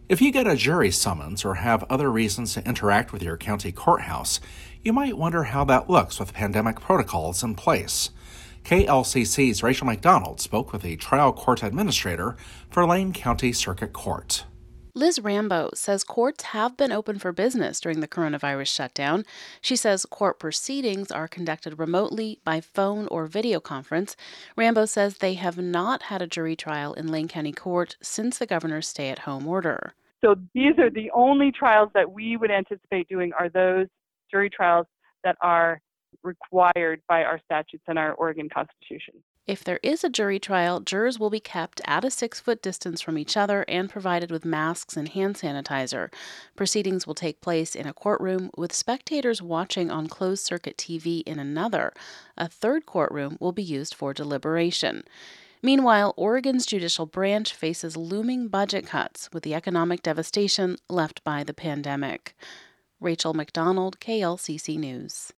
If you get a jury summons or have other reasons to interact with your county courthouse, you might wonder how that looks with pandemic protocols in place. KLCC's Rachel McDonald spoke with the trial court administrator for Lane County Circuit Court. Liz Rambo says courts have been open for business during the coronavirus shutdown. She says court proceedings are conducted remotely by phone or video conference. Rambo says they have not had a jury trial in Lane County Court since the governor's stay-at-home order. So these are the only trials that we would anticipate doing are those jury trials that are required by our statutes and our Oregon Constitution. If there is a jury trial, jurors will be kept at a 6-foot distance from each other and provided with masks and hand sanitizer. Proceedings will take place in a courtroom with spectators watching on closed-circuit TV in another. A third courtroom will be used for deliberation. Meanwhile, Oregon's judicial branch faces looming budget cuts with the economic devastation left by the pandemic. Rachel McDonald, KLCC News.